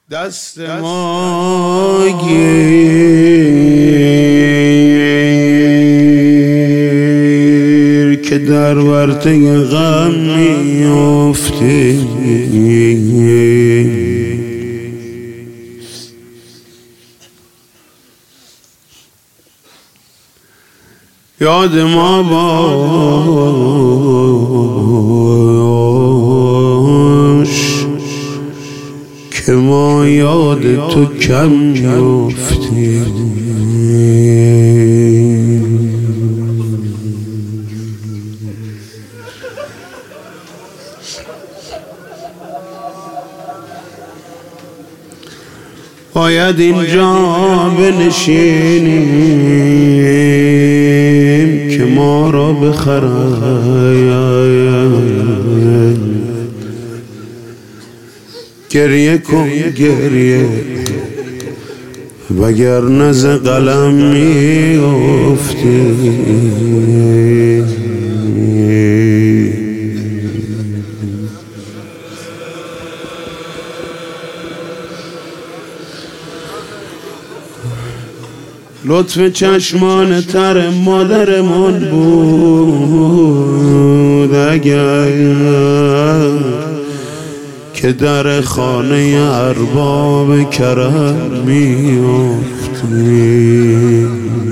دست ما گیر که در ورطه غم میافتی، یاد ما باش که ما یاد تو کم میافتیم. باید اینجا بنشینیم که ما را بخرن. گریه کن گریه وگرنه ز قلم میافتی. لطف چشمان تر مادرمان بود اگر که در خانه ارباب کرم میافتی.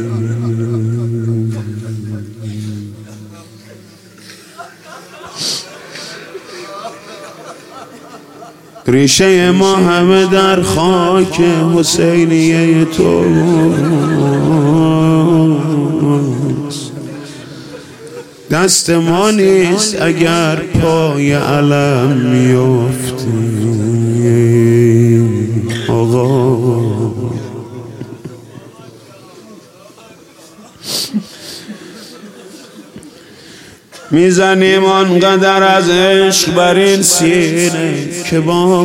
ریشه ما همه در خاک حسینیه توست. دست ما نیست اگر پای علم میافتی. آقا میزنیم آنقدر از عشق بر این سینه که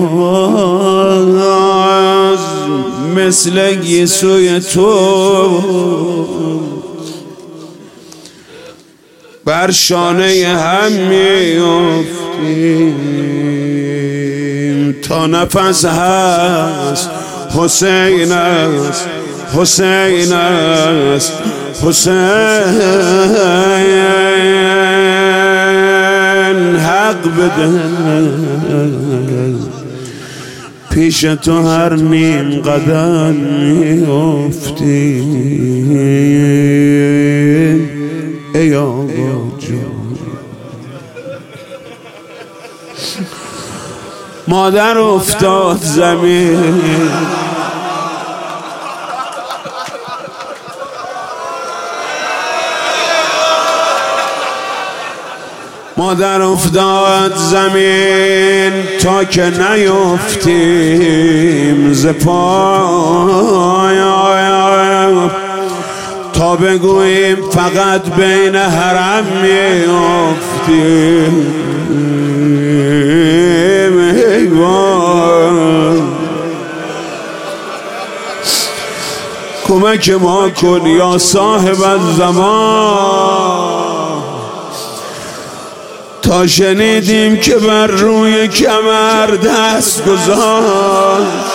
باز مثل گیسوی تو بر شانه هم میافتیم. تا نفس هست حسین است، حسین است، حسین. حق بده پیش تو هر نیم قدم میافتی. ای آقا جان مادر افتاد زمین، مادر افتاد زمین تا که نیفتیم ز پای، تا بگوییم فقط بین حرم میافتیم. کمک ما کن یا صاحب الزمان. تا شنیدیم که بر روی کمر دست گذاشت،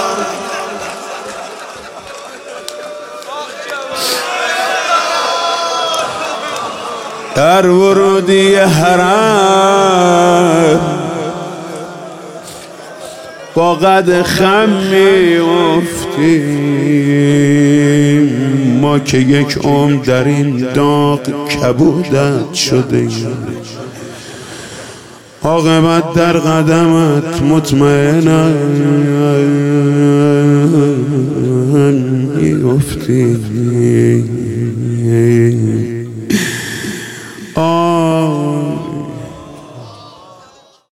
در ورودی حرم با قد خم میافتیم. ما که یک عمر در این داغ کبودت شده، عاقبت در قدمت مطمئنا میافتیم.